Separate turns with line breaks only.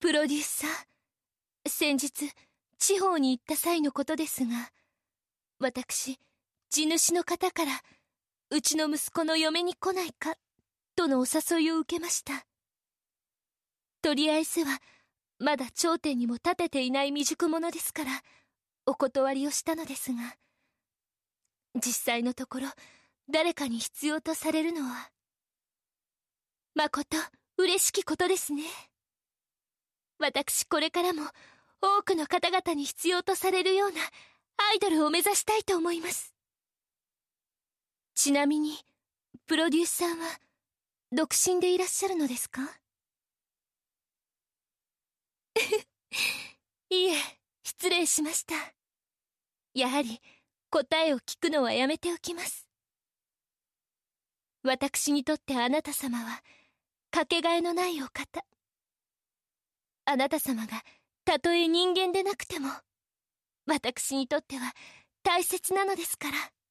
プロデューサー、先日地方に行った際のことですが、私、地主の方からうちの息子の嫁に来ないかとのお誘いを受けました。とりあえずはまだ頂点にも立てていない未熟者ですからお断りをしたのですが、実際のところ誰かに必要とされるのはまこと嬉しきことですね。私これからも多くの方々に必要とされるようなアイドルを目指したいと思います。ちなみにプロデューサーは独身でいらっしゃるのですか？いえ、失礼しました。やはり答えを聞くのはやめておきます。私にとってあなた様はかけがえのないお方。あなた様がたとえ人間でなくても私にとっては大切なのですから。